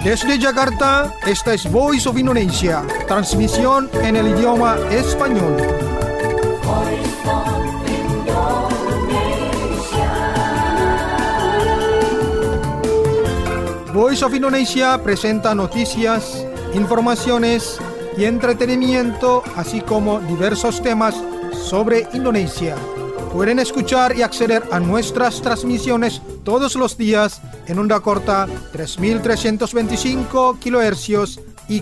Desde Jakarta, esta es Voice of Indonesia, transmisión en el idioma español. Voice of Indonesia presenta noticias, informaciones y entretenimiento, así como diversos temas sobre Indonesia. Pueden escuchar y acceder a nuestras transmisiones todos los días en onda corta 3.325 kHz y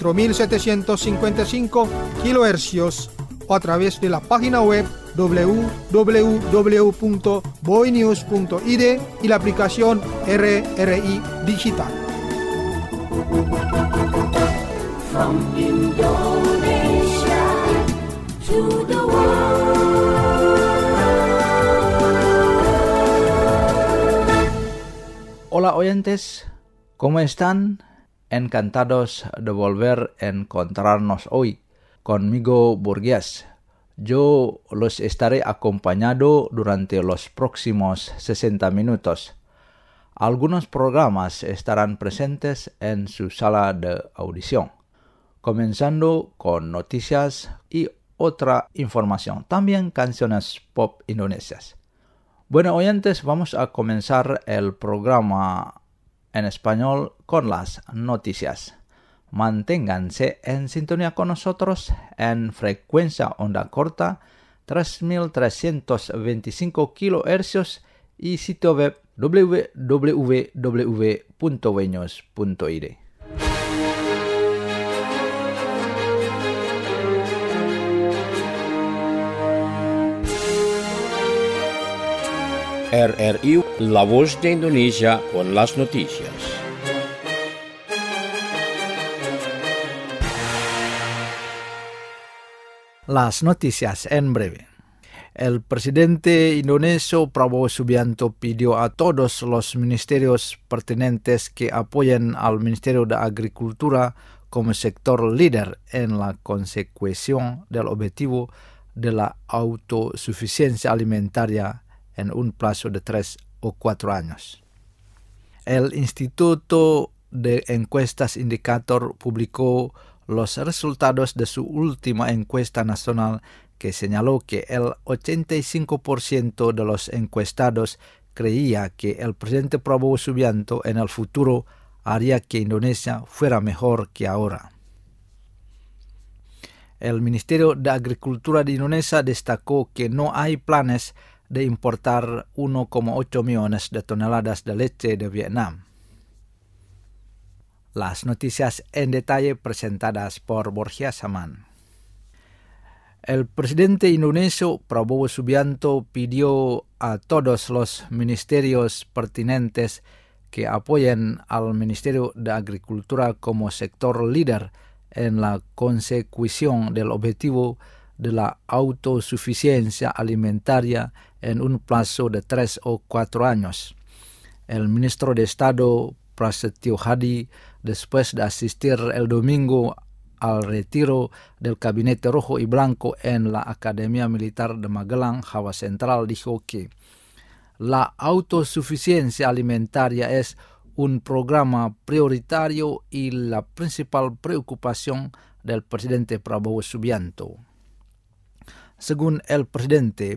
4.755 kHz o a través de la página web www.boinews.id y la aplicación RRI Digital. From Indonesia to the world. Hola oyentes, ¿cómo están? Encantados de volver a encontrarnos hoy. Conmigo Burgués. Yo los estaré acompañando durante los próximos 60 minutos. Algunos programas estarán presentes en su sala de audición, comenzando con noticias y otra información, también canciones pop indonesias. Bueno, oyentes, vamos a comenzar el programa en español con las noticias. Manténganse en sintonía con nosotros en frecuencia onda corta 3.325 kHz y sitio web www.boinews.id. RRI, La Voz de Indonesia con las noticias. Las noticias en breve. El presidente indonesio Prabowo Subianto pidió a todos los ministerios pertinentes que apoyen al Ministerio de Agricultura como sector líder en la consecución del objetivo de la autosuficiencia alimentaria en un plazo de 3 o 4 años. El Instituto de Encuestas Indicator publicó los resultados de su última encuesta nacional que señaló que el 85% de los encuestados creía que el presidente Prabowo Subianto en el futuro haría que Indonesia fuera mejor que ahora. El Ministerio de Agricultura de Indonesia destacó que no hay planes de importar 1,8 millones de toneladas de leche de Vietnam. Las noticias en detalle presentadas por Borja Saman. El presidente indonesio Prabowo Subianto pidió a todos los ministerios pertinentes que apoyen al Ministerio de Agricultura como sector líder en la consecución del objetivo de la autosuficiencia alimentaria en un plazo de 3 o 4 años. El ministro de Estado Prasetyo Hadi, después de asistir el domingo al retiro del Gabinete Rojo y Blanco en la Academia Militar de Magelang, Java Central, dijo que la autosuficiencia alimentaria es un programa prioritario y la principal preocupación del presidente Prabowo Subianto. Según el presidente,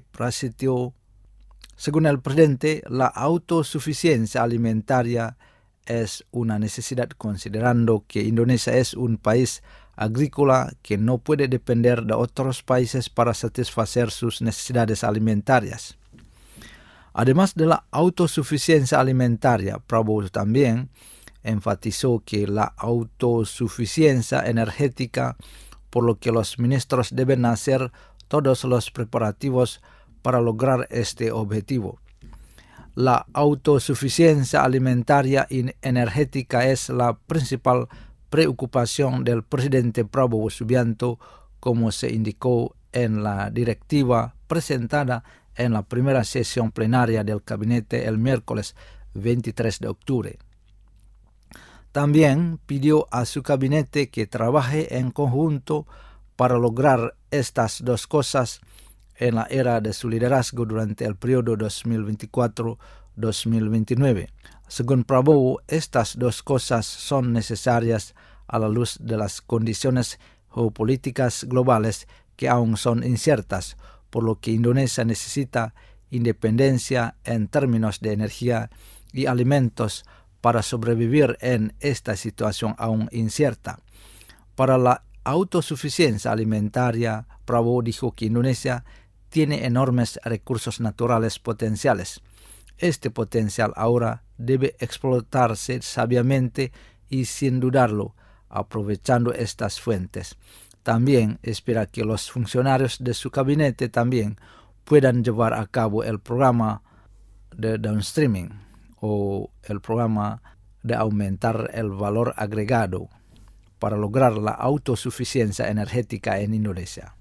la autosuficiencia alimentaria es una necesidad considerando que Indonesia es un país agrícola que no puede depender de otros países para satisfacer sus necesidades alimentarias. Además de la autosuficiencia alimentaria, Prabowo también enfatizó que la autosuficiencia energética, por lo que los ministros deben hacer todos los preparativos para lograr este objetivo. La autosuficiencia alimentaria y energética es la principal preocupación del presidente Prabowo Subianto, como se indicó en la directiva presentada en la primera sesión plenaria del gabinete el miércoles 23 de octubre. También pidió a su gabinete que trabaje en conjunto para lograr estas dos cosas en la era de su liderazgo durante el periodo 2029. Según Prabowo, estas dos cosas son necesarias a la luz de las condiciones geopolíticas globales que aún son inciertas, por lo que Indonesia necesita independencia en términos de energía y alimentos para sobrevivir en esta situación aún incierta. Para la autosuficiencia alimentaria, Prabowo dijo que Indonesia tiene enormes recursos naturales potenciales. Este potencial ahora debe explotarse sabiamente y sin dudarlo, aprovechando estas fuentes. También espera que los funcionarios de su gabinete también puedan llevar a cabo el programa de downstreaming o el programa de aumentar el valor agregado para lograr la autosuficiencia energética en Indonesia.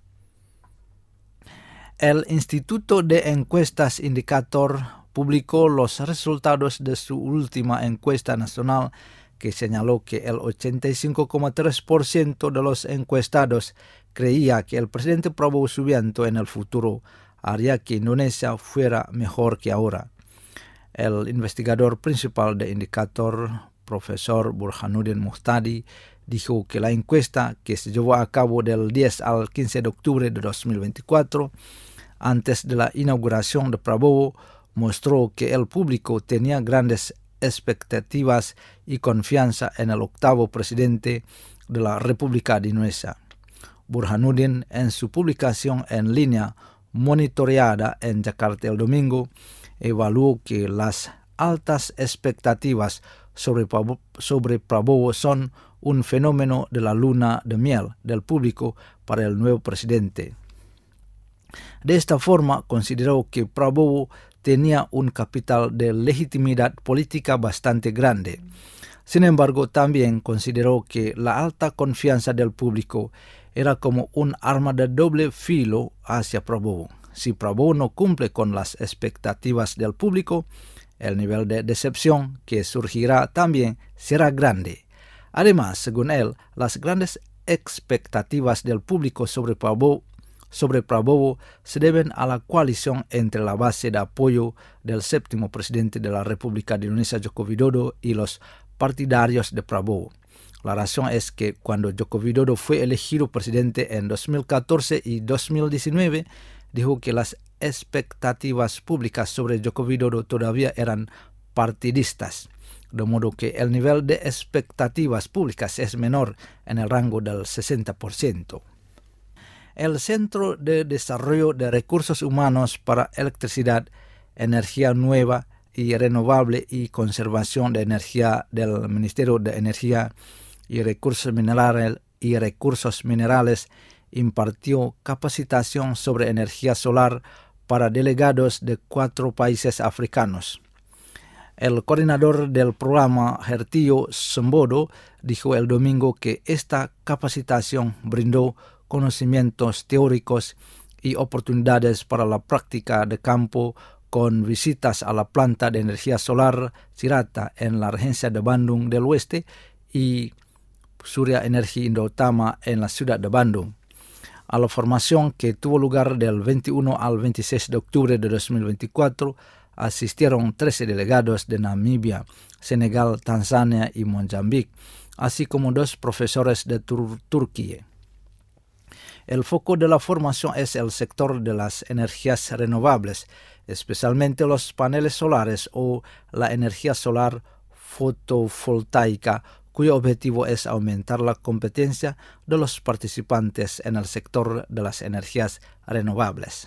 El Instituto de Encuestas Indicator publicó los resultados de su última encuesta nacional que señaló que el 85,3% de los encuestados creía que el presidente Prabowo Subianto en el futuro haría que Indonesia fuera mejor que ahora. El investigador principal de Indicator, profesor Burhanuddin Muhtadi, dijo que la encuesta que se llevó a cabo del 10 al 15 de octubre de 2024, antes de la inauguración de Prabowo, mostró que el público tenía grandes expectativas y confianza en el octavo presidente de la República de Indonesia. Burhanuddin, en su publicación en línea monitoreada en Jakarta el domingo, evaluó que las altas expectativas sobre Prabowo son un fenómeno de la luna de miel del público para el nuevo presidente. De esta forma, consideró que Prabowo tenía un capital de legitimidad política bastante grande. Sin embargo, también consideró que la alta confianza del público era como un arma de doble filo hacia Prabowo. Si Prabowo no cumple con las expectativas del público, el nivel de decepción que surgirá también será grande. Además, según él, las grandes expectativas del público sobre Prabowo se deben a la coalición entre la base de apoyo del séptimo presidente de la República de Indonesia, Joko Widodo, y los partidarios de Prabowo. La razón es que cuando Joko Widodo fue elegido presidente en 2014 y 2019, dijo que las expectativas públicas sobre Joko Widodo todavía eran partidistas, de modo que el nivel de expectativas públicas es menor en el rango del 60%. El Centro de Desarrollo de Recursos Humanos para Electricidad, Energía Nueva y Renovable y Conservación de Energía del Ministerio de Energía y Recursos Minerales impartió capacitación sobre energía solar para delegados de 4 países africanos. El coordinador del programa, Hertio Sembodo, dijo el domingo que esta capacitación brindó conocimientos teóricos y oportunidades para la práctica de campo con visitas a la planta de energía solar Cirata en la regencia de Bandung del Oeste y Surya Energy Indoutama en la ciudad de Bandung. A la formación que tuvo lugar del 21 al 26 de octubre de 2024, asistieron 13 delegados de Namibia, Senegal, Tanzania y Mozambique, así como 2 profesores de Turquía. El foco de la formación es el sector de las energías renovables, especialmente los paneles solares o la energía solar fotovoltaica, cuyo objetivo es aumentar la competencia de los participantes en el sector de las energías renovables.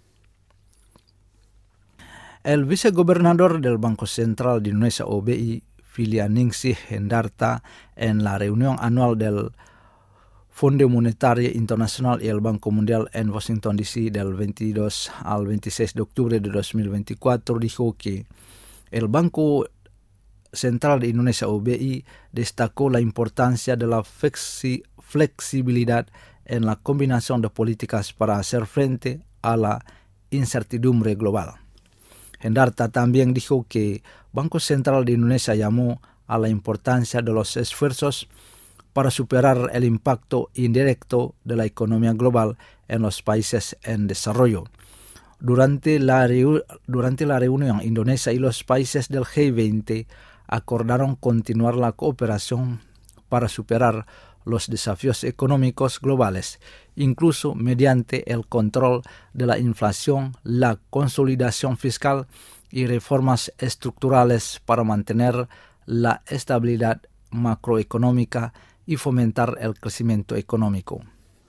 El vicegobernador del Banco Central de Indonesia, OBI, Filianingsih Hendarta, en la reunión anual del Fondo Monetario Internacional y el Banco Mundial en Washington, D.C. del 22 al 26 de octubre de 2024, dijo que el Banco Central de Indonesia, OBI, destacó la importancia de la flexibilidad en la combinación de políticas para hacer frente a la incertidumbre global. Hendarta también dijo que Banco Central de Indonesia llamó a la importancia de los esfuerzos para superar el impacto indirecto de la economía global en los países en desarrollo. Durante la reunión, Indonesia y los países del G20 acordaron continuar la cooperación para superar los desafíos económicos globales, incluso mediante el control de la inflación, la consolidación fiscal y reformas estructurales para mantener la estabilidad macroeconómica y fomentar el crecimiento económico.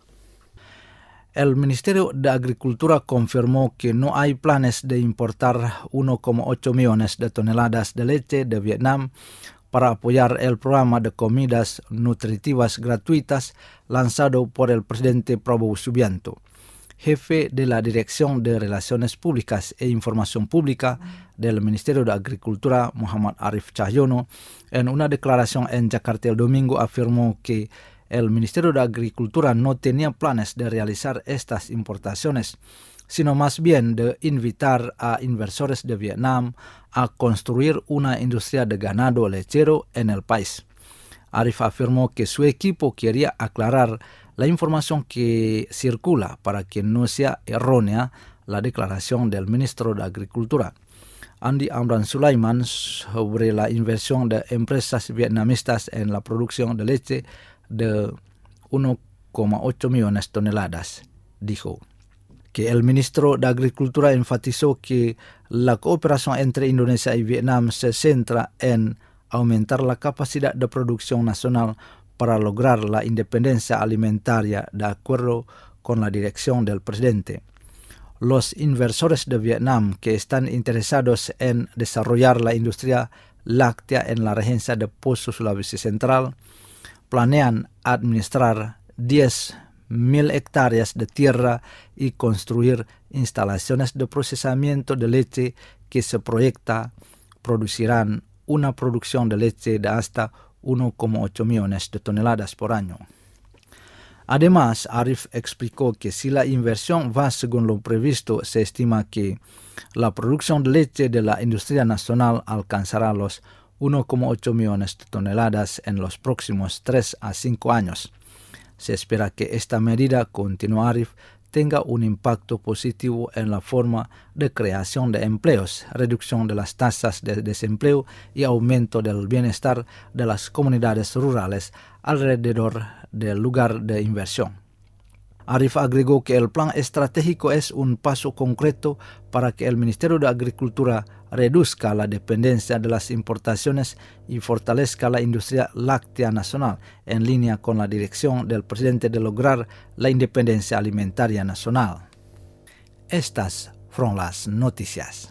El Ministerio de Agricultura confirmó que no hay planes de importar 1,8 millones de toneladas de leche de Vietnam para apoyar el programa de comidas nutritivas gratuitas lanzado por el presidente Prabowo Subianto. Jefe de la Dirección de Relaciones Públicas e Información Pública del Ministerio de Agricultura, Muhammad Arif Cahyono, en una declaración en Jakarta el domingo afirmó que el Ministerio de Agricultura no tenía planes de realizar estas importaciones, sino más bien de invitar a inversores de Vietnam a construir una industria de ganado lechero en el país. Arif afirmó que su equipo quería aclarar la información que circula para que no sea errónea la declaración del ministro de Agricultura. Andi Amran Sulaiman sobre la inversión de empresas vietnamitas en la producción de leche de 1,8 millones de toneladas, dijo que el ministro de Agricultura enfatizó que la cooperación entre Indonesia y Vietnam se centra en aumentar la capacidad de producción nacional para lograr la independencia alimentaria de acuerdo con la dirección del presidente. Los inversores de Vietnam que están interesados en desarrollar la industria láctea en la regencia de Poso Sulawesi Central planean administrar 10.000 hectáreas de tierra y construir instalaciones de procesamiento de leche que se proyecta producirán una producción de leche de hasta 1,8 millones de toneladas por año. Además, Arif explicó que si la inversión va según lo previsto, se estima que la producción de leche de la industria nacional alcanzará los 1,8 millones de toneladas en los próximos 3 a 5 años. Se espera que esta medida, continuó Arif, tenga un impacto positivo en la forma de creación de empleos, reducción de las tasas de desempleo y aumento del bienestar de las comunidades rurales alrededor del lugar de inversión. Arif agregó que el plan estratégico es un paso concreto para que el Ministerio de Agricultura reduzca la dependencia de las importaciones y fortalezca la industria láctea nacional, en línea con la dirección del presidente de lograr la independencia alimentaria nacional. Estas fueron las noticias.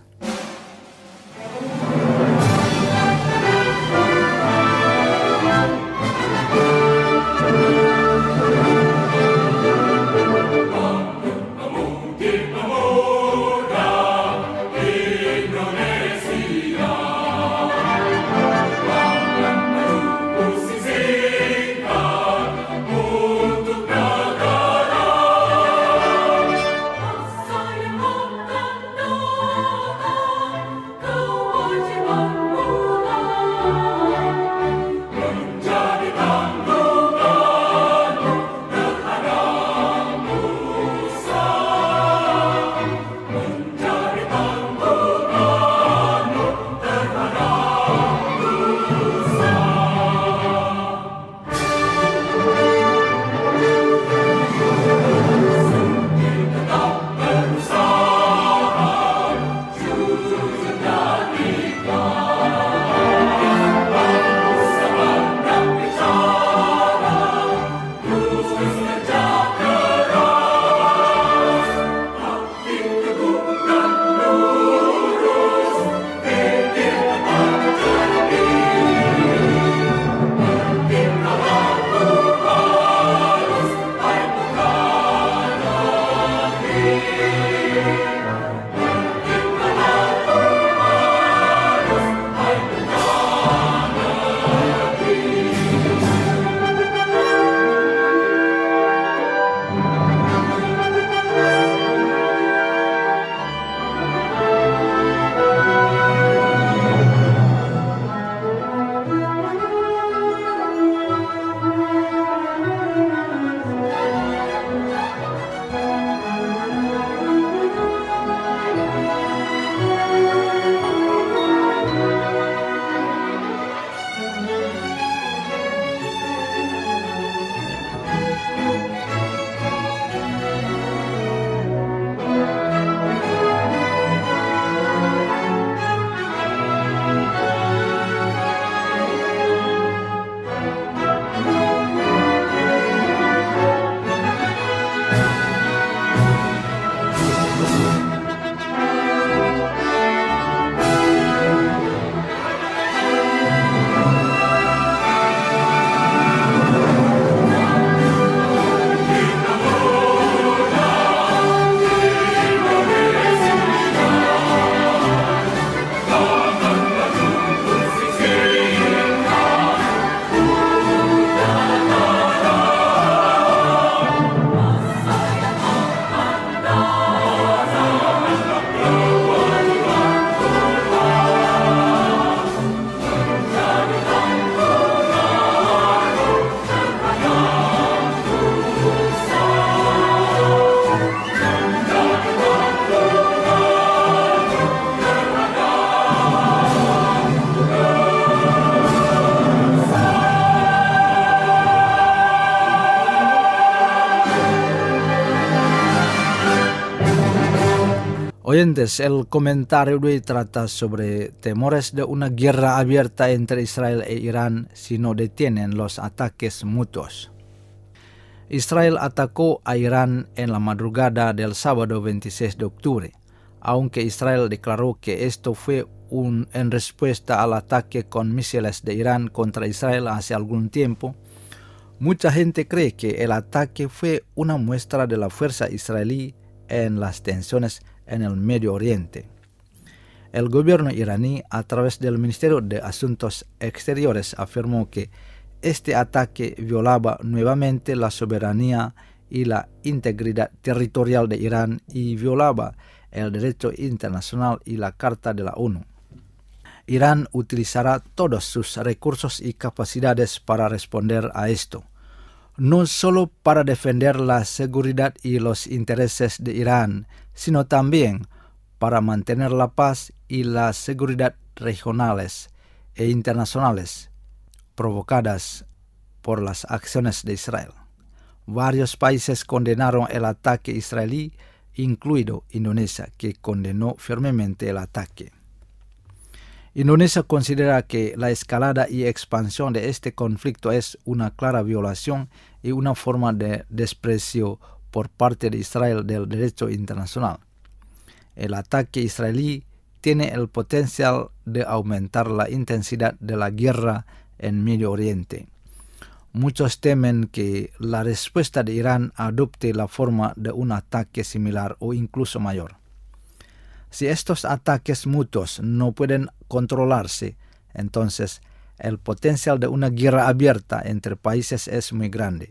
Oyentes, el comentario de hoy trata sobre temores de una guerra abierta entre Israel e Irán si no detienen los ataques mutuos. Israel atacó a Irán en la madrugada del sábado 26 de octubre, aunque Israel declaró que esto fue en respuesta al ataque con misiles de Irán contra Israel hace algún tiempo. Mucha gente cree que el ataque fue una muestra de la fuerza israelí en las tensiones en el Medio Oriente. El gobierno iraní, a través del Ministerio de Asuntos Exteriores, afirmó que este ataque violaba nuevamente la soberanía y la integridad territorial de Irán y violaba el derecho internacional y la Carta de la ONU. Irán utilizará todos sus recursos y capacidades para responder a esto, no solo para defender la seguridad y los intereses de Irán, sino también para mantener la paz y la seguridad regionales e internacionales provocadas por las acciones de Israel. Varios países condenaron el ataque israelí, incluido Indonesia, que condenó firmemente el ataque. Indonesia considera que la escalada y expansión de este conflicto es una clara violación y una forma de desprecio por parte de Israel del derecho internacional. El ataque israelí tiene el potencial de aumentar la intensidad de la guerra en Medio Oriente. Muchos temen que la respuesta de Irán adopte la forma de un ataque similar o incluso mayor. Si estos ataques mutuos no pueden controlarse, entonces el potencial de una guerra abierta entre países es muy grande.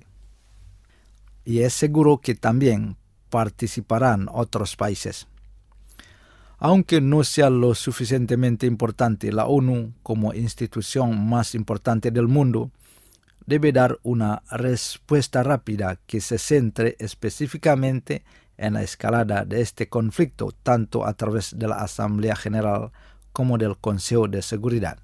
Y es seguro que también participarán otros países. Aunque no sea lo suficientemente importante, la ONU, como institución más importante del mundo, debe dar una respuesta rápida que se centre específicamente en la escalada de este conflicto, tanto a través de la Asamblea General como del Consejo de Seguridad.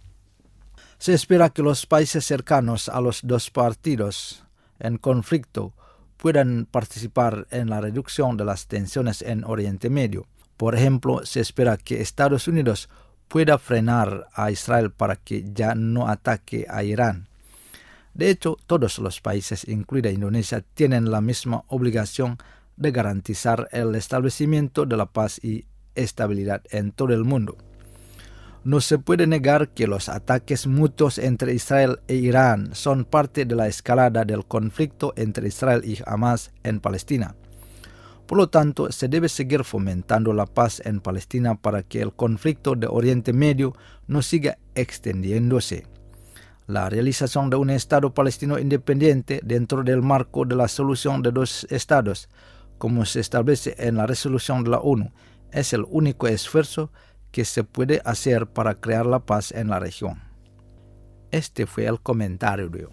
Se espera que los países cercanos a los dos partidos en conflicto puedan participar en la reducción de las tensiones en Oriente Medio. Por ejemplo, se espera que Estados Unidos pueda frenar a Israel para que ya no ataque a Irán. De hecho, todos los países, incluida Indonesia, tienen la misma obligación de garantizar el establecimiento de la paz y estabilidad en todo el mundo. No se puede negar que los ataques mutuos entre Israel e Irán son parte de la escalada del conflicto entre Israel y Hamas en Palestina. Por lo tanto, se debe seguir fomentando la paz en Palestina para que el conflicto de Oriente Medio no siga extendiéndose. La realización de un Estado palestino independiente dentro del marco de la solución de dos estados, como se establece en la resolución de la ONU, es el único esfuerzo que se puede hacer para crear la paz en la región. Este fue el comentario de hoy.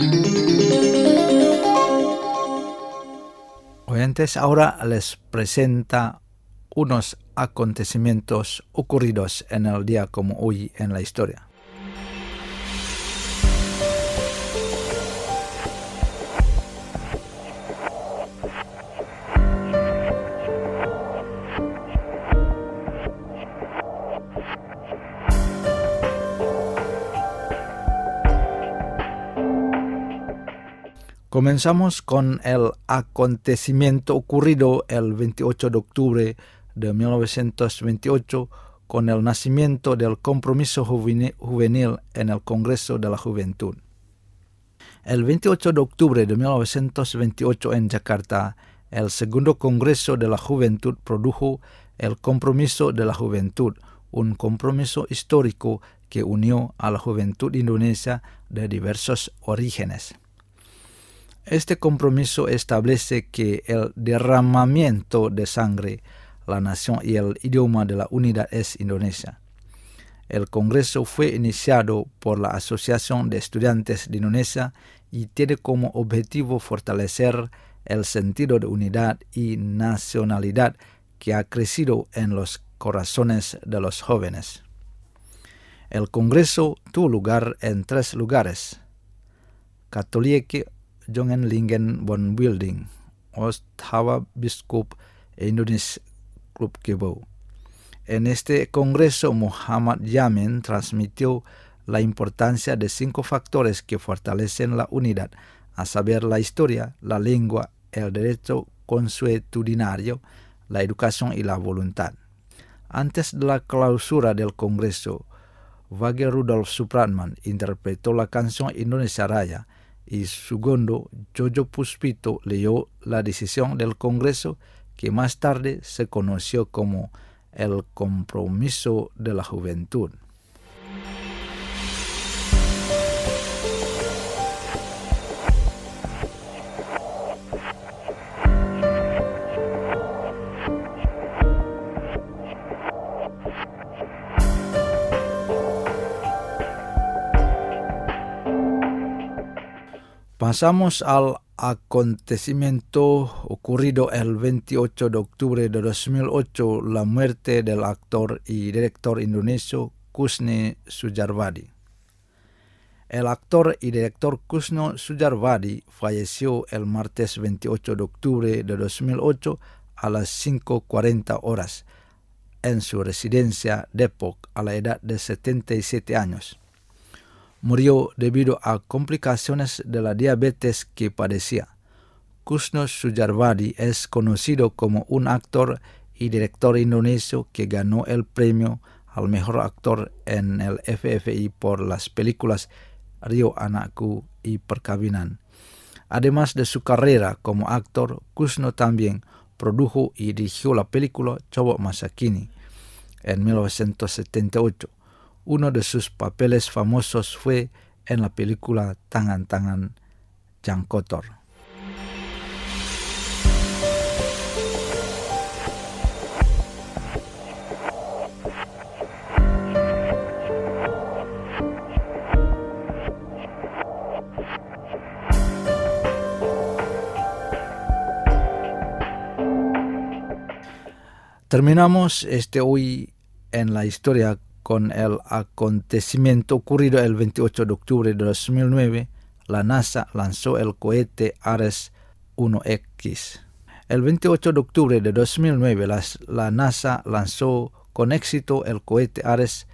Oyentes, ahora les presenta unos acontecimientos ocurridos en el día como hoy en la historia. Comenzamos con el acontecimiento ocurrido el 28 de octubre de 1928 con el nacimiento del Compromiso Juvenil en el Congreso de la Juventud. El 28 de octubre de 1928 en Yakarta, el segundo Congreso de la Juventud produjo el Compromiso de la Juventud, un compromiso histórico que unió a la juventud indonesia de diversos orígenes. Este compromiso establece que el derramamiento de sangre, la nación y el idioma de la unidad es Indonesia. El Congreso fue iniciado por la Asociación de Estudiantes de Indonesia y tiene como objetivo fortalecer el sentido de unidad y nacionalidad que ha crecido en los corazones de los jóvenes. El Congreso tuvo lugar en 3 lugares: Katholieke Jongenlingen Bondbuilding, Oosthawa Biskup Indonesisch Club Kibau. En este congreso, Muhammad Yamin transmitió la importancia de 5 factores que fortalecen la unidad, a saber la historia, la lengua, el derecho consuetudinario, la educación y la voluntad. Antes de la clausura del congreso, Wage Rudolf Supratman interpretó la canción Indonesia Raya y segundo, Jojo Puspito leyó la decisión del congreso, que más tarde se conoció como el Compromiso de la Juventud. Pasamos al acontecimiento ocurrido el 28 de octubre de 2008, la muerte del actor y director indonesio Kusne Sujarwadi. El actor y director Kusne Sujarwadi falleció el martes 28 de octubre de 2008 a las 5:40 horas en su residencia Depok a la edad de 77 años. Murió debido a complicaciones de la diabetes que padecía. Kusne Sujarwadi es conocido como un actor y director indonesio que ganó el premio al mejor actor en el FFI por las películas Rio Anakku y Perkawinan. Además de su carrera como actor, Kusne también produjo y dirigió la película Cowok Masa Kini en 1978. Uno de sus papeles famosos fue en la película Tangan-Tangan Yang Kotor. Terminamos hoy en la historia con el acontecimiento ocurrido el 28 de octubre de 2009, la NASA lanzó el cohete Ares 1X. El 28 de octubre de 2009, la NASA lanzó con éxito el cohete Ares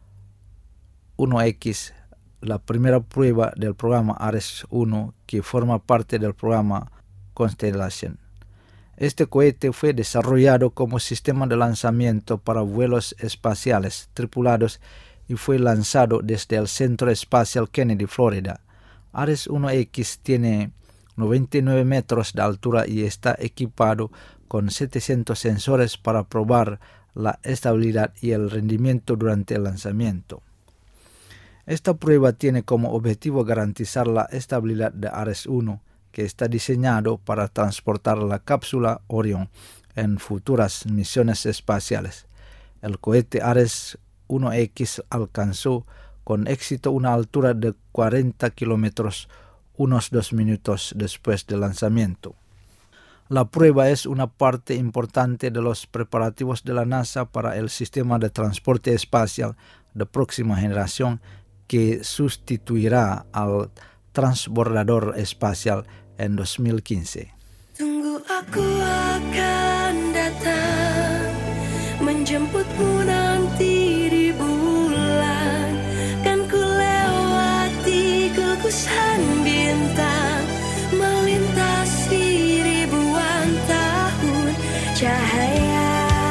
1X, la primera prueba del programa Ares 1 que forma parte del programa Constellation. Este cohete fue desarrollado como sistema de lanzamiento para vuelos espaciales tripulados y fue lanzado desde el Centro Espacial Kennedy, Florida. Ares 1X tiene 99 metros de altura y está equipado con 700 sensores para probar la estabilidad y el rendimiento durante el lanzamiento. Esta prueba tiene como objetivo garantizar la estabilidad de Ares 1, que está diseñado para transportar la cápsula Orion en futuras misiones espaciales. El cohete Ares 1X alcanzó con éxito una altura de 40 kilómetros unos 2 minutos después del lanzamiento. La prueba es una parte importante de los preparativos de la NASA para el sistema de transporte espacial de próxima generación que sustituirá al transbordador espacial en 2015. Tunggu aku akan datang menjemputmu nanti di bulan, kan ku lewati gugusan bintang melintasi ribuan tahun cahaya.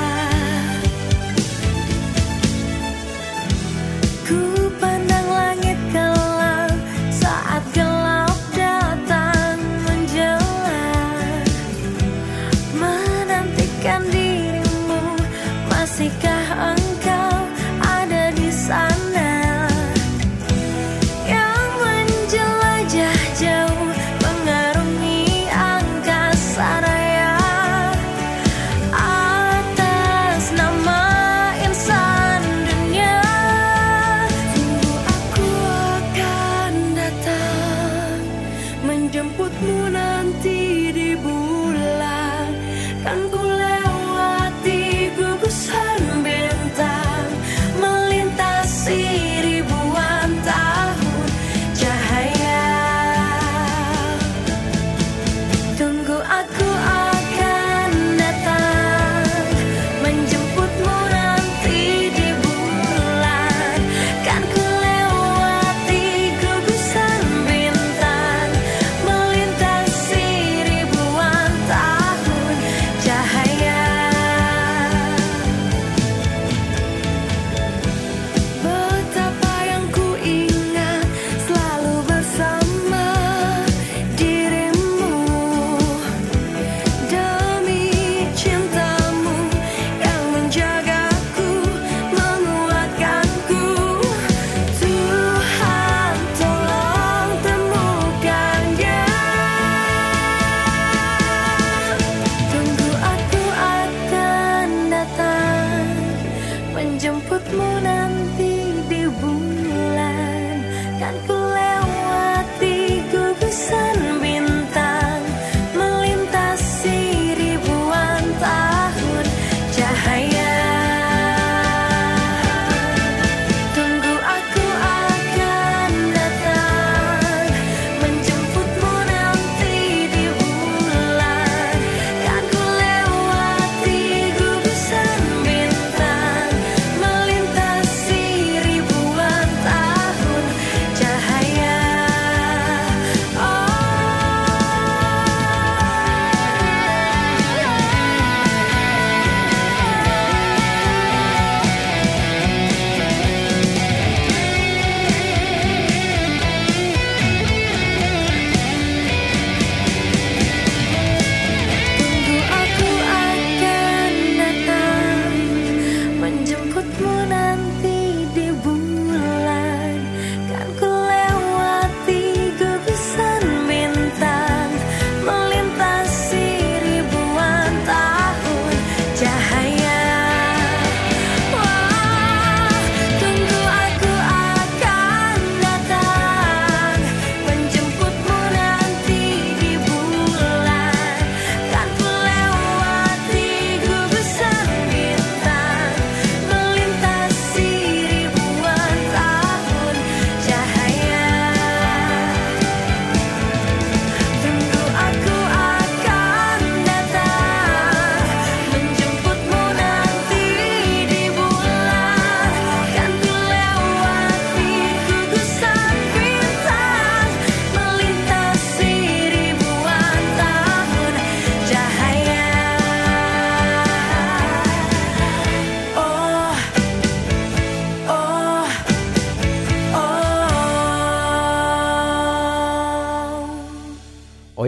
Ku pandang langit kelam saat gelap datang menjelang, menantikan dirimu, masihkah engkau ada di sana, yang menjelajah jauh mengarungi angkasa raya.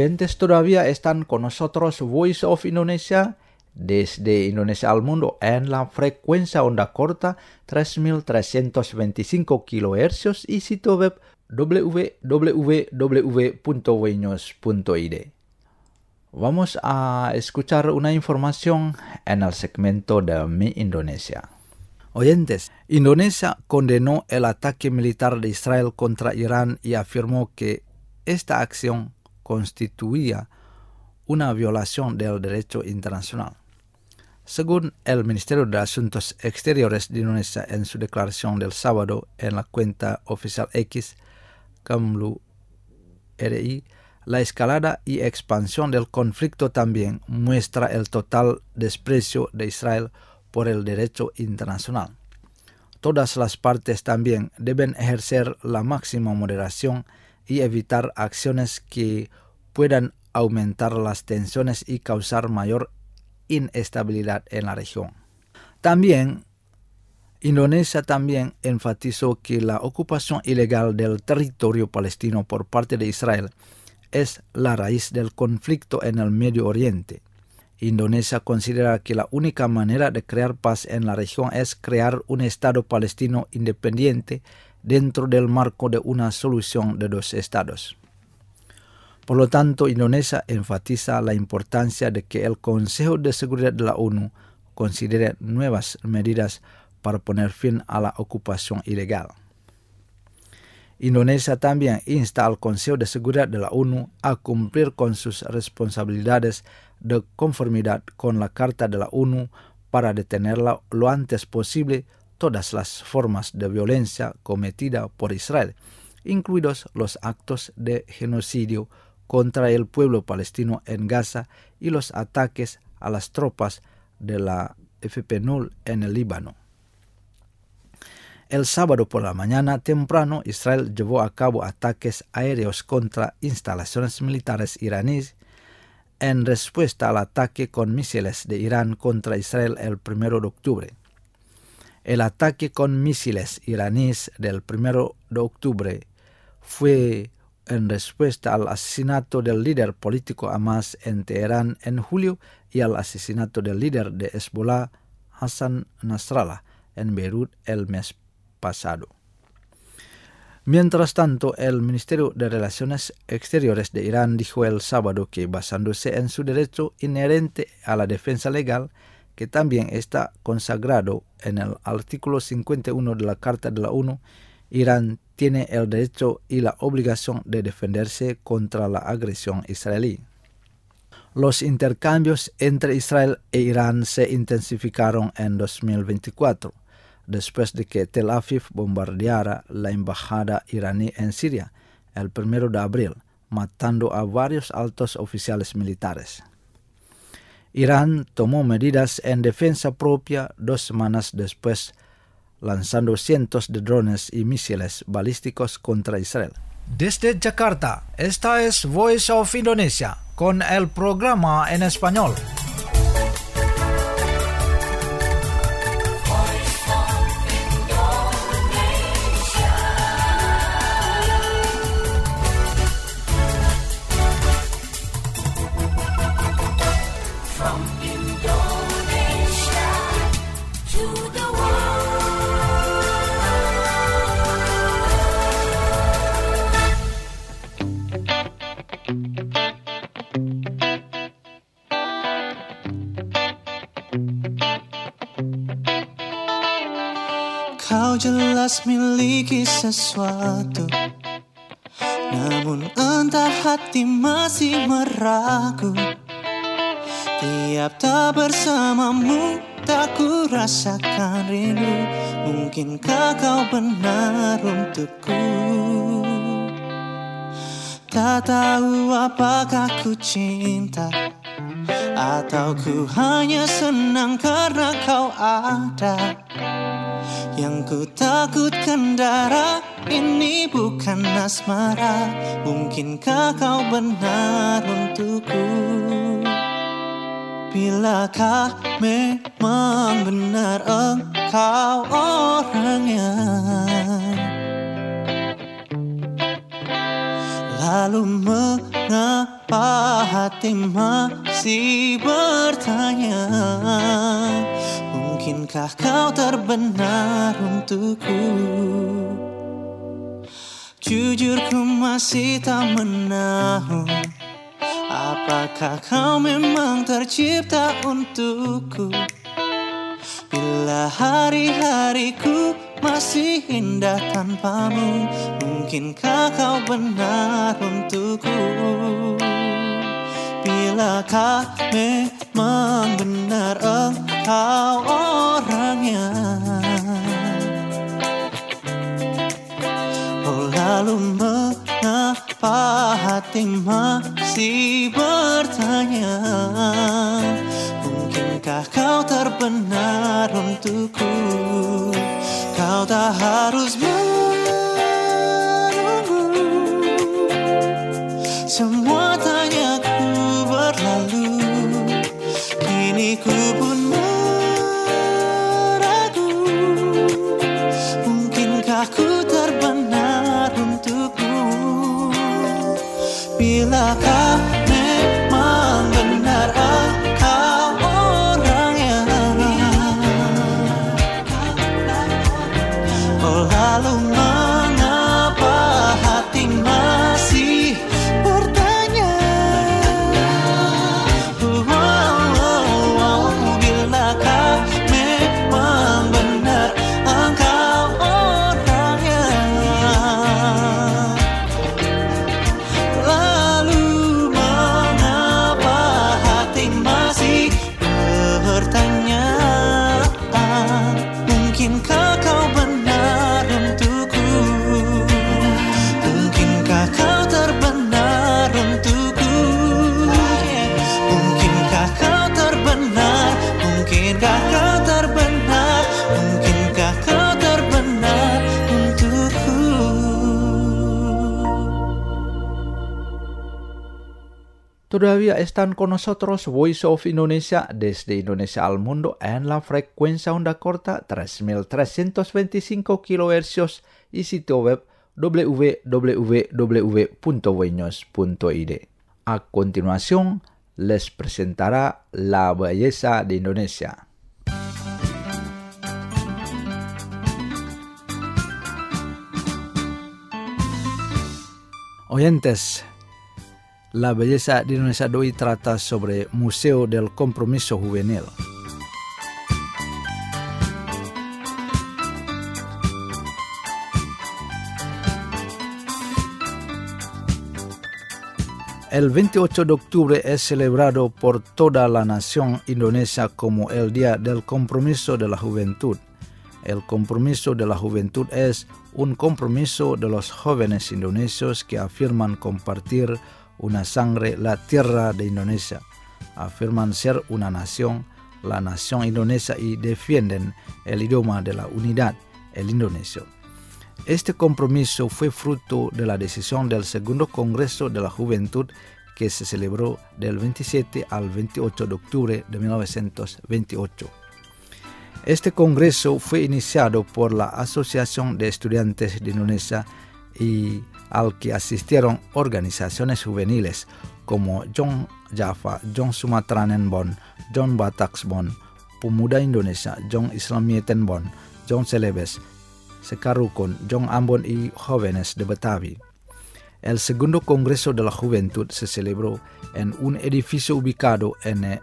oyentes todavía están con nosotros Voice of Indonesia desde Indonesia al mundo en la frecuencia onda corta 3325 kHz y sitio web www.voinews.id. Vamos a escuchar una información en el segmento de Mi Indonesia. Oyentes, Indonesia condenó el ataque militar de Israel contra Irán y afirmó que esta acción constituía una violación del derecho internacional. Según el Ministerio de Asuntos Exteriores de Indonesia en su declaración del sábado en la cuenta oficial X, Kemlu RI, la escalada y expansión del conflicto también muestra el total desprecio de Israel por el derecho internacional. Todas las partes también deben ejercer la máxima moderación y evitar acciones que puedan aumentar las tensiones y causar mayor inestabilidad en la región. También, Indonesia también enfatizó que la ocupación ilegal del territorio palestino por parte de Israel es la raíz del conflicto en el Medio Oriente. Indonesia considera que la única manera de crear paz en la región es crear un Estado palestino independiente dentro del marco de una solución de dos estados. Por lo tanto, Indonesia enfatiza la importancia de que el Consejo de Seguridad de la ONU considere nuevas medidas para poner fin a la ocupación ilegal. Indonesia también insta al Consejo de Seguridad de la ONU a cumplir con sus responsabilidades de conformidad con la Carta de la ONU para detener lo antes posible todas las formas de violencia cometida por Israel, incluidos los actos de genocidio contra el pueblo palestino en Gaza y los ataques a las tropas de la FPNUL en el Líbano. El sábado por la mañana temprano, Israel llevó a cabo ataques aéreos contra instalaciones militares iraníes en respuesta al ataque con misiles de Irán contra Israel el 1 de octubre. El ataque con misiles iraníes del 1 de octubre fue en respuesta al asesinato del líder político Hamas en Teherán en julio y al asesinato del líder de Hezbollah, Hassan Nasrallah, en Beirut el mes pasado. Mientras tanto, el Ministerio de Relaciones Exteriores de Irán dijo el sábado que, basándose en su derecho inherente a la defensa legal, que también está consagrado en el artículo 51 de la Carta de la ONU, Irán tiene el derecho y la obligación de defenderse contra la agresión israelí. Los intercambios entre Israel e Irán se intensificaron en 2024, después de que Tel Aviv bombardeara la embajada iraní en Siria el 1 de abril, matando a varios altos oficiales militares. Irán tomó medidas en defensa propia 2 semanas después, lanzando cientos de drones y misiles balísticos contra Israel. Desde Jakarta, esta es Voice of Indonesia, con el programa en español. Kau jelas miliki sesuatu, namun entah hati masih meragu. Tiap tak bersamamu, tak ku rasakan rindu. Mungkinkah kau benar untukku? Tak tahu apakah ku cinta, atau ku hanya senang karena kau ada. Yang ku takutkan darah ini bukan asmara. Mungkinkah kau benar untukku? Bilakah memang benar engkau orangnya? Lalu mengapa Mengapa hati masih bertanya, mungkinkah kau terbenar untukku? Jujur ku masih tak menahu, apakah kau memang tercipta untukku? Bila hari-hariku masih indah tanpamu, mungkinkah kau benar untukku? Bilakah memang benar engkau orangnya? Oh, lalu mengapa hati masih bertanya, mungkinkah kau terbenar untukku? Kau tak harus menunggu, semua tanyaku berlalu. Kini ku pun meragu, mungkinkah ku terbenar untukmu? Bilakah memang benar engkau orangnya? Oh, lalu mengapa hati masih bertanya? Bilakah memang benar engkau orangnya? Lalu mengapa hati masih bertanya, mungkinkah kau benar untukku? Mungkinkah kau terbenar untukku? Mungkinkah kau terbenar? Mungkinkah kau terbenar? Mungkinkah kau terbenar untukku? Todavía están con nosotros Voice of Indonesia desde Indonesia al mundo en la frecuencia onda corta 3325 kHz y sitio web www.voinews.id. A continuación, les presentará La Belleza de Indonesia. Oyentes, La Belleza de Indonesia de hoy trata sobre Museo del Compromiso Juvenil. El 28 de octubre es celebrado por toda la nación indonesia como el Día del Compromiso de la Juventud. El compromiso de la juventud es un compromiso de los jóvenes indonesios que afirman compartir una sangre, la tierra de Indonesia. Afirman ser una nación, la nación indonesia, y defienden el idioma de la unidad, el indonesio. Este compromiso fue fruto de la decisión del Segundo Congreso de la Juventud que se celebró del 27 al 28 de octubre de 1928. Este congreso fue iniciado por la Asociación de Estudiantes de Indonesia y al que asistieron organizaciones juveniles como Jong Java, Jong Sumatranen Bon, Jong Bataks Bon, Pemuda Indonesia, Jong Islamieten Bon, Jong Celebes, Sekarukun, Jong Ambon y Jóvenes de Betawi. El segundo Congreso de la Juventud se celebró en un edificio ubicado en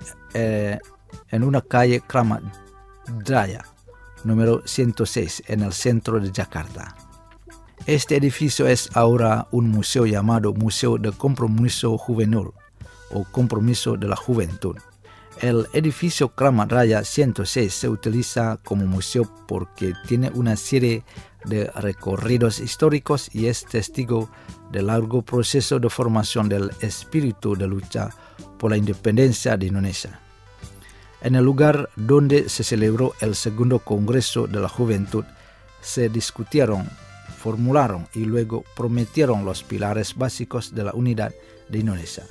una calle Kramat Jaya, número 106, en el centro de Jakarta. Este edificio es ahora un museo llamado Museo de Compromiso Juvenil o Compromiso de la Juventud. El edificio Kramat Jaya 106 se utiliza como museo porque tiene una serie de recorridos históricos y es testigo del largo proceso de formación del espíritu de lucha por la independencia de Indonesia. En el lugar donde se celebró el segundo Congreso de la Juventud, se discutieron, formularon y luego prometieron los pilares básicos de la unidad de Indonesia.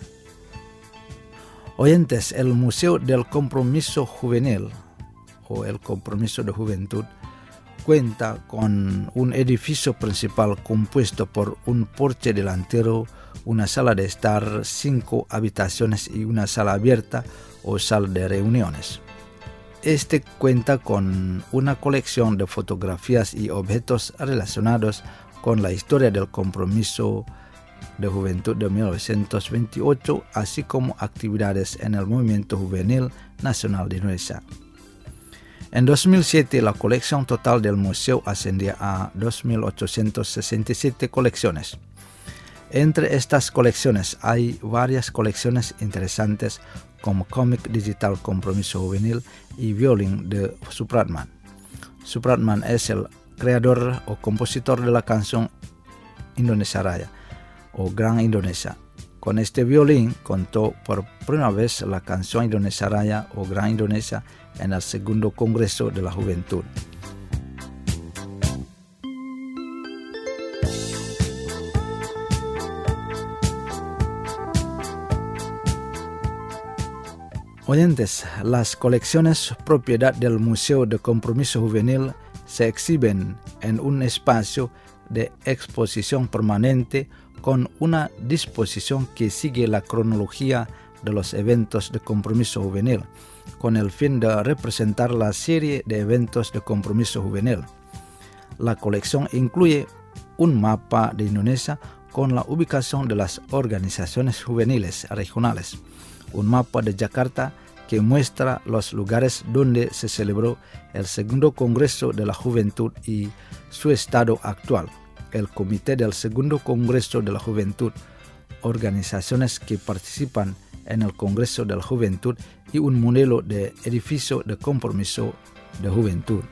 Oyentes, el Museo del Compromiso Juvenil o el Compromiso de Juventud cuenta con un edificio principal compuesto por un porche delantero, una sala de estar, 5 habitaciones y una sala abierta o sala de reuniones. Este cuenta con una colección de fotografías y objetos relacionados con la historia del compromiso de juventud de 1928, así como actividades en el movimiento juvenil nacional de Indonesia. En 2007, la colección total del museo ascendía a 2.867 colecciones. Entre estas colecciones hay varias colecciones interesantes como cómic digital Compromiso Juvenil y violín de Supratman. Supratman es el creador o compositor de la canción Indonesia Raya o Gran Indonesia. Con este violín contó por primera vez la canción Indonesia Raya o Gran Indonesia en el segundo Congreso de la Juventud. Oyentes, las colecciones propiedad del Museo de Compromiso Juvenil se exhiben en un espacio de exposición permanente con una disposición que sigue la cronología de los eventos de compromiso juvenil, con el fin de representar la serie de eventos de compromiso juvenil. La colección incluye un mapa de Indonesia con la ubicación de las organizaciones juveniles regionales, un mapa de Jakarta que muestra los lugares donde se celebró el segundo Congreso de la Juventud y su estado actual, el Comité del Segundo Congreso de la Juventud, organizaciones que participan en el Congreso de la Juventud y un modelo de edificio de compromiso de juventud.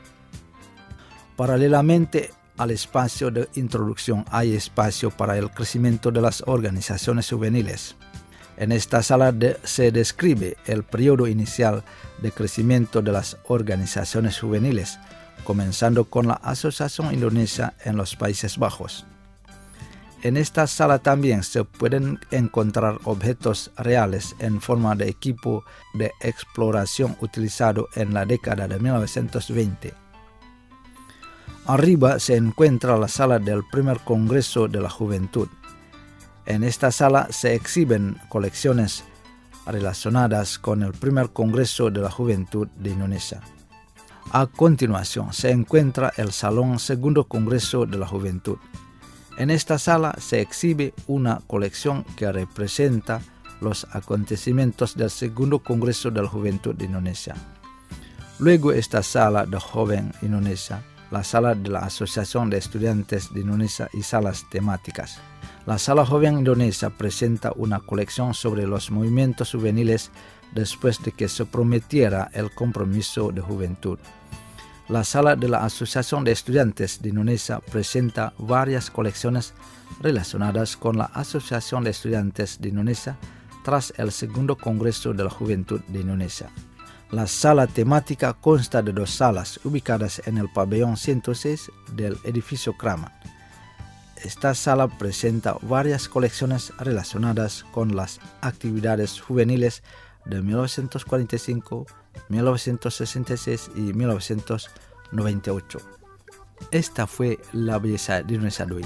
Paralelamente al espacio de introducción hay espacio para el crecimiento de las organizaciones juveniles. En esta sala se describe el periodo inicial de crecimiento de las organizaciones juveniles, comenzando con la Asociación Indonesia en los Países Bajos. En esta sala también se pueden encontrar objetos reales en forma de equipo de exploración utilizado en la década de 1920. Arriba se encuentra la sala del primer Congreso de la Juventud. En esta sala se exhiben colecciones relacionadas con el primer Congreso de la Juventud de Indonesia. A continuación se encuentra el Salón Segundo Congreso de la Juventud. En esta sala se exhibe una colección que representa los acontecimientos del Segundo Congreso de la Juventud de Indonesia. Luego esta sala de Joven Indonesia, la sala de la Asociación de Estudiantes de Indonesia y salas temáticas. La Sala Joven Indonesia presenta una colección sobre los movimientos juveniles después de que se prometiera el compromiso de juventud. La Sala de la Asociación de Estudiantes de Indonesia presenta varias colecciones relacionadas con la Asociación de Estudiantes de Indonesia tras el segundo Congreso de la Juventud de Indonesia. La sala temática consta de 2 salas ubicadas en el pabellón 106 del edificio Kramat. Esta sala presenta varias colecciones relacionadas con las actividades juveniles de 1945, 1966 y 1998. Esta fue la belleza de Indonesia de hoy.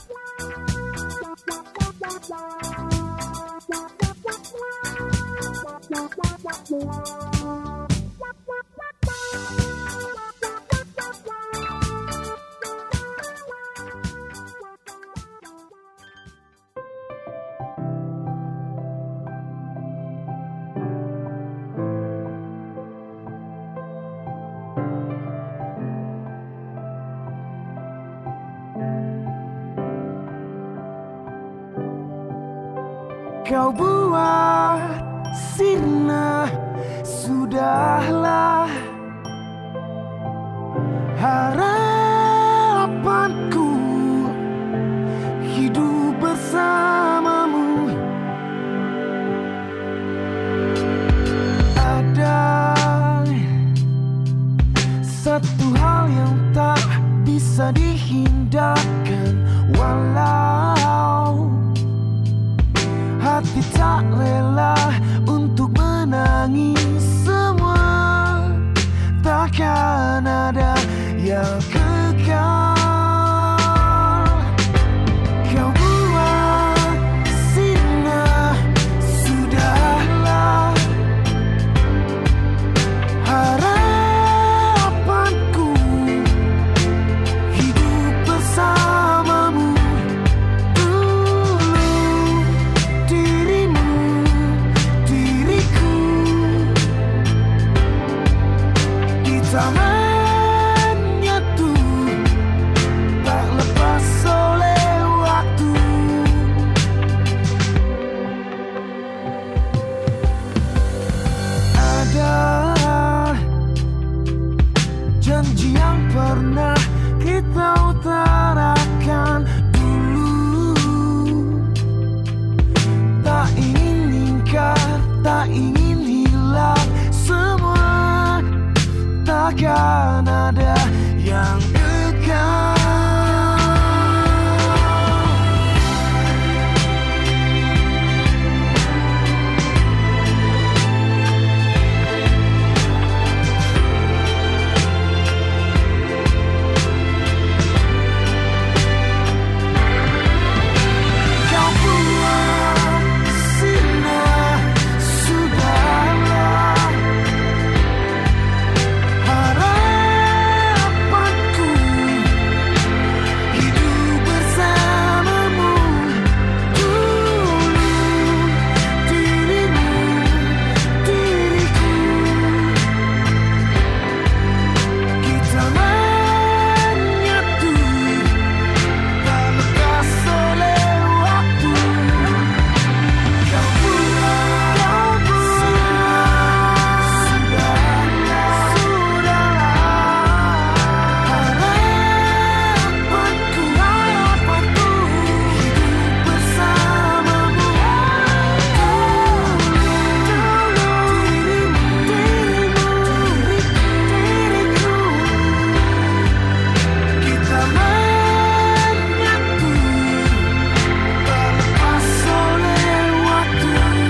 Kau buat sirna, sudahlah harapanku hidup bersamamu. Ada satu hal yang tak bisa dihindarkan, walau hati tak rela untuk menangis, semua takkan ada yang kita menyatu tak lepas oleh waktu. Ada janji yang pernah kita utarakan dulu, tak ingin ingkar, tak ingin hilang semua, takkan ada yang kekal. Kau buat sinar, sudahlah. Harapanku hidup bersamamu dulu, dirimu, diriku. Kita menyatu tak lepas oleh waktu. Kau buat sinar, sudahlah. Harapanku hidup bersamamu dulu, dirimu, diriku. Kita menyatu tak lepas oleh waktu.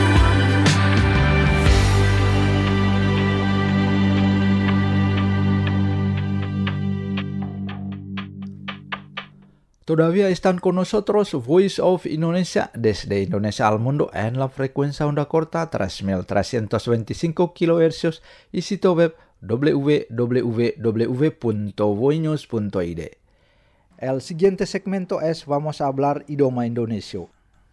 Todavía están con nosotros Voice of Indonesia desde Indonesia al mundo en la frecuencia onda corta 3.325 kHz y sitio web www.voinews.id. El siguiente segmento es Vamos a hablar idioma Indonesia.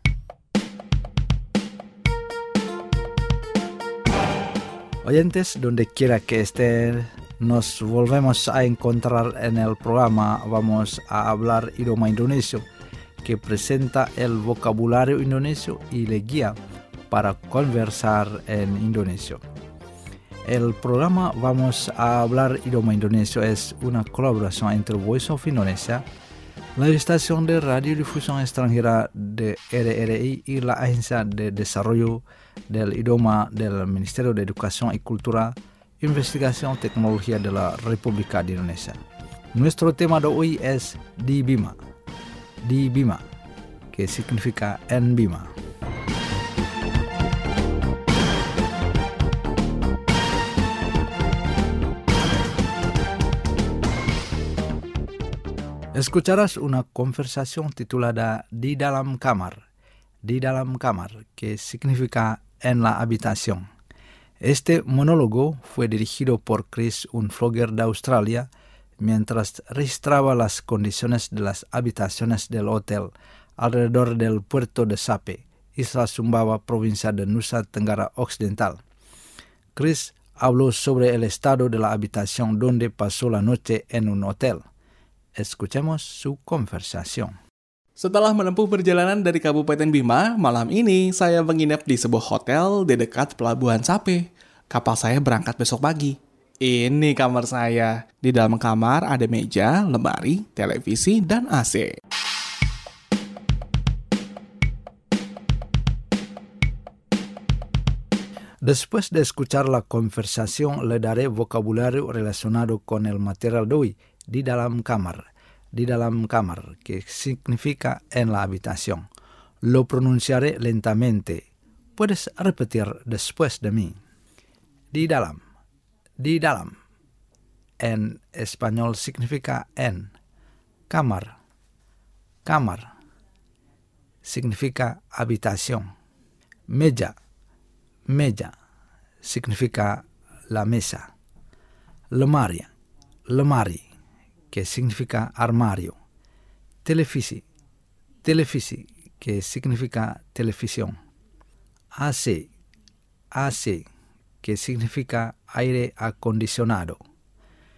Oyentes, donde quiera que estén, nos volvemos a encontrar en el programa Vamos a hablar idioma Indonesia, que presenta el vocabulario indonesio y le guía para conversar en indonesio. El programa Vamos a hablar idioma Indonesia es una colaboración entre Voice of Indonesia, la estación de radiodifusión extranjera de RRI y la Agencia de Desarrollo del Idioma del Ministerio de Educación y Cultura, Investigación y Tecnología de la República de Indonesia. Nuestro tema de hoy es Di Bima, que significa en Bima. Escucharás una conversación titulada Di dalam kamar, que significa en la habitación. Este monólogo fue dirigido por Chris, un vlogger de Australia, mientras registraba las condiciones de las habitaciones del hotel alrededor del puerto de Sape, Isla Sumbawa, provincia de Nusa Tenggara Occidental. Chris habló sobre el estado de la habitación donde pasó la noche en un hotel. Escuchemos su conversación. Setelah menempuh perjalanan dari Kabupaten Bima, malam ini saya menginap di sebuah hotel di dekat Pelabuhan Sape. Kapal saya berangkat besok pagi. Ini kamar saya. Di dalam kamar ada meja, lemari, televisi, dan AC. Después de escuchar la conversación, le daré vocabulario relacionado con el material de hoy, di dalam kamar, que significa en la habitación. Lo pronunciaré lentamente. Puedes repetir después de mí. Di dalam. En español significa en. Kamar significa habitación. Meja significa la mesa. Lemari, que significa armario. Televisi, que significa televisión. AC, que significa aire acondicionado.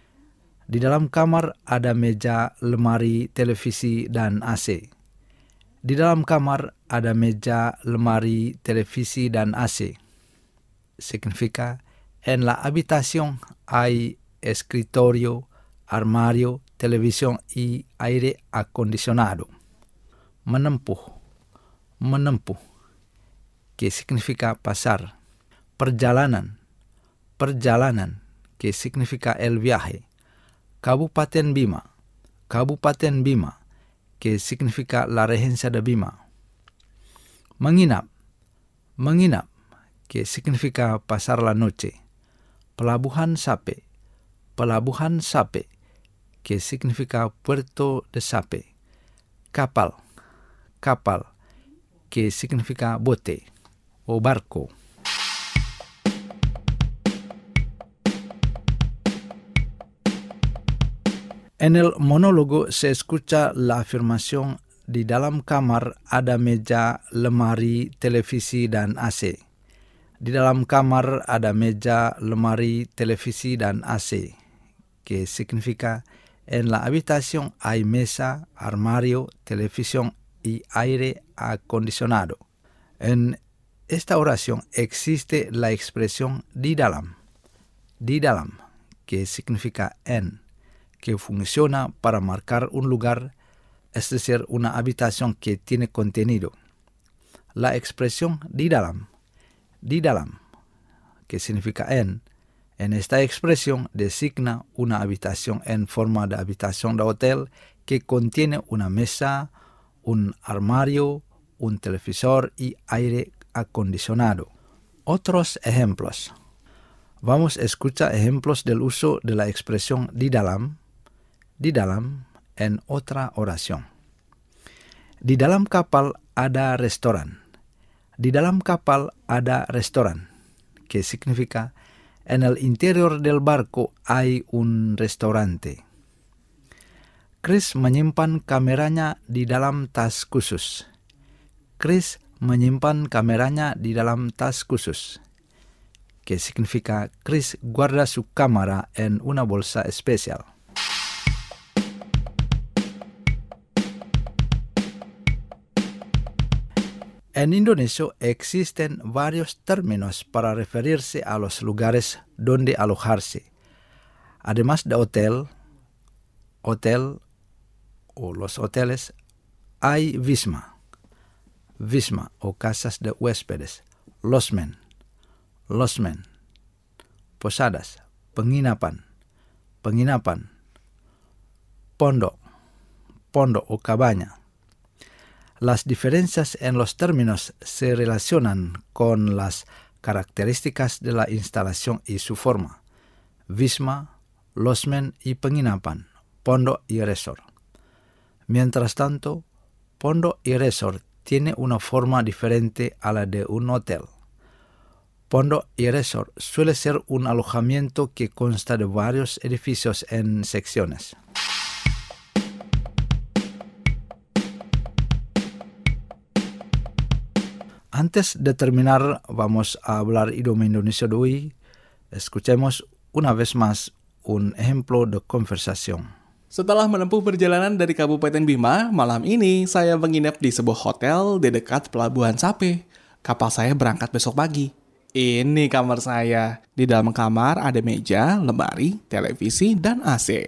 Di dalam kamar ada meja, lemari, televisi, dan AC. Di dalam kamar ada meja, lemari, televisi, dan AC. Significa, en la habitación hay escritorio, armario, televisión y aire acondicionado. Menempuh, que significa pasar. Perjalanan, que significa el viaje. Kabupaten Bima, que significa la regencia de Bima. Menginap, que significa pasar la noche. Pelabuhan Sape, que significa puerto de Sape. Kapal, que significa bote o barco. En el monólogo se escucha la afirmación: di dalam kamar ada meja, lemari, televisi, dan AC. Di dalam kamar ada meja, lemari, televisi, dan AC, que significa en la habitación hay mesa, armario, televisión y aire acondicionado. En esta oración existe la expresión di dalam, que significa en, que funciona para marcar un lugar, es decir, una habitación que tiene contenido. La expresión di dalam, que significa en esta expresión designa una habitación en forma de habitación de hotel que contiene una mesa, un armario, un televisor y aire acondicionado. Otros ejemplos. Vamos a escuchar ejemplos del uso de la expresión di dalam en otra oración. Di dalam kapal ada restoran. Di dalam kapal ada restoran, que significa en el interior del barco hay un restaurante. Chris menyimpan kameranya di dalam tas khusus. Chris menyimpan kameranya di dalam tas khusus, que significa Chris guarda su cámara en una bolsa especial. En Indonesia existen varios términos para referirse a los lugares donde alojarse. Además de hotel o los hoteles, hay wisma o casas de huéspedes, losmen, posadas, penginapan, pondok o cabaña. Las diferencias en los términos se relacionan con las características de la instalación y su forma. Wisma, losmen y penginapan, pondok y resort. Mientras tanto, pondok y resort tiene una forma diferente a la de un hotel. Pondok y resort suele ser un alojamiento que consta de varios edificios en secciones. Antes de terminar, vamos a hablar idioma Indonesia de hoy. Escuchemos una vez más un ejemplo de conversación. Setelah menempuh perjalanan dari Kabupaten Bima, malam ini saya menginap di sebuah hotel di dekat Pelabuhan Sape. Kapal saya berangkat besok pagi. Ini kamar saya. Di dalam kamar ada meja, lemari, televisi, dan AC.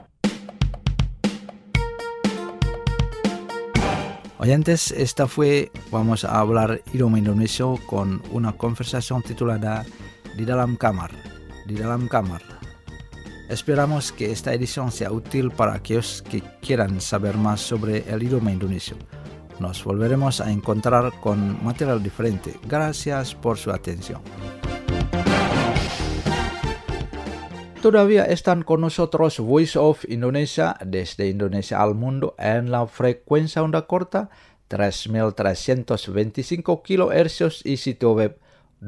Oyentes, esta fue Vamos a hablar idioma indonesio con una conversación titulada Di dalam kamar. Esperamos que esta edición sea útil para aquellos que quieran saber más sobre el idioma indonesio. Nos volveremos a encontrar con material diferente. Gracias por su atención. Todavía están con nosotros Voice of Indonesia desde Indonesia al mundo en la frecuencia onda corta 3.325 kHz y sitio web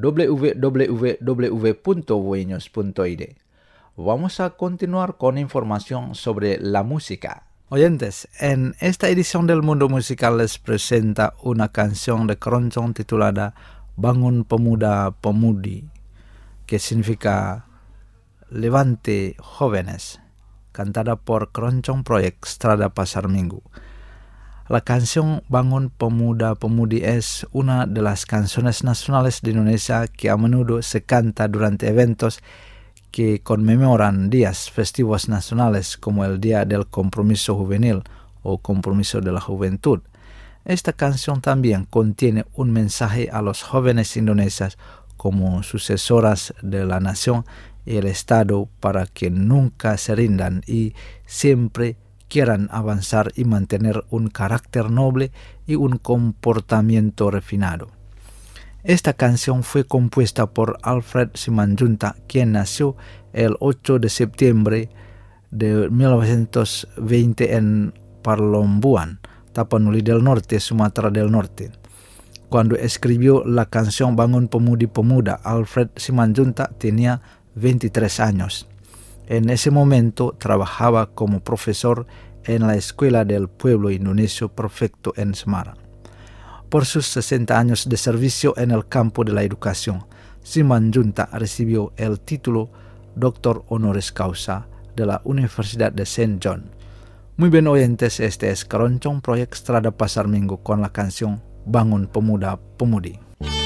www.voinews.id. Vamos a continuar con información sobre la música. Oyentes, en esta edición del Mundo Musical les presenta una canción de keroncong titulada Bangun Pemuda Pemudi, que significa Levante jóvenes. cantada por Keroncong Proyek Strada Pasar Minggu. La canción Bangun Pemuda-Pemudi es una de las canciones nacionales de Indonesia que a menudo se canta durante eventos que conmemoran días festivos nacionales como el Día del Compromiso Juvenil o Compromiso de la Juventud. Esta canción también contiene un mensaje a los jóvenes indonesios como sucesoras de la nación y el Estado para que nunca se rindan y siempre quieran avanzar y mantener un carácter noble y un comportamiento refinado. Esta canción fue compuesta por Alfred Simanjuntak, quien nació el 8 de septiembre de 1920 en Parlombuan, Tapanuli del Norte, Sumatera del Norte. Cuando escribió la canción Bangun Pemudi-Pemuda, Alfred Simanjuntak tenía 23 años. En ese momento trabajaba como profesor en la Escuela del Pueblo Indonesio Perfecto en Semarang. Por sus 60 años de servicio en el campo de la educación, Simanjuntak recibió el título Doctor Honoris Causa de la Universidad de St. John. Muy bien, oyentes, este es Keroncong Proyek Strada Pasar Minggu con la canción Bangun Pemuda-Pemudi.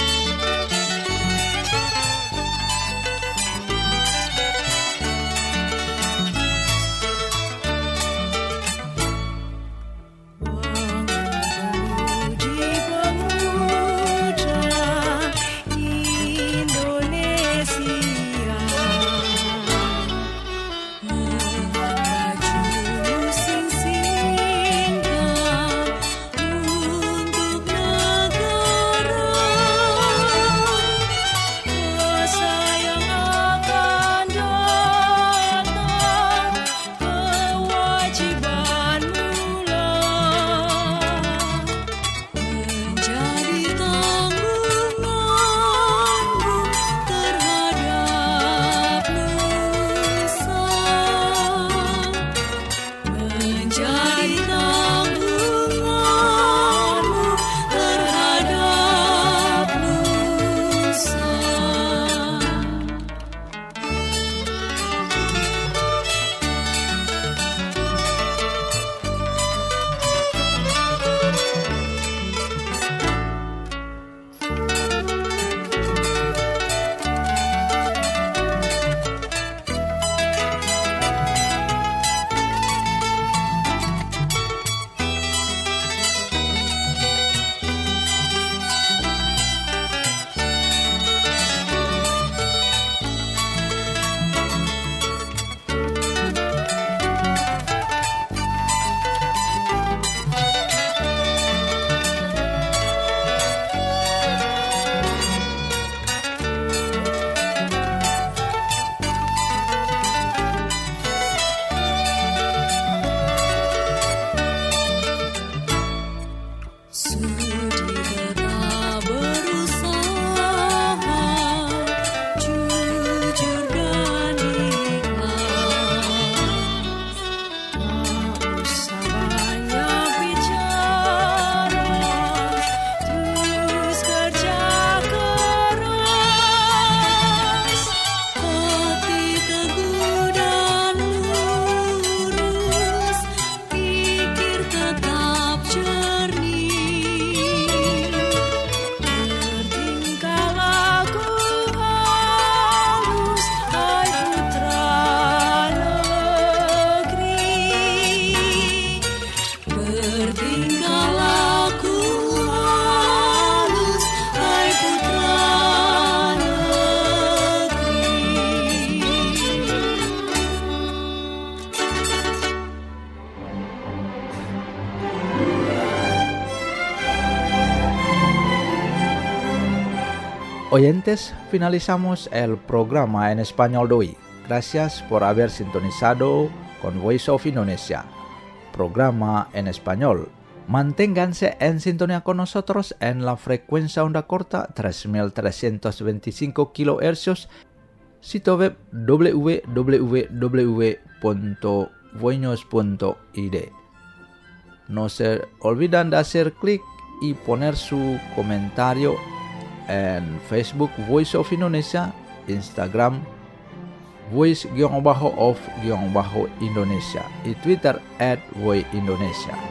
Oyentes, finalizamos el programa en español de hoy. Gracias por haber sintonizado con Voice of Indonesia, programa en español. Manténganse en sintonía con nosotros en la frecuencia onda corta 3325 kHz, sitio web www.voinos.id. No se olviden de hacer clic y poner su comentario en Facebook Voice of Indonesia, Instagram Voice_of_Indonesia, di Twitter @voindonesia.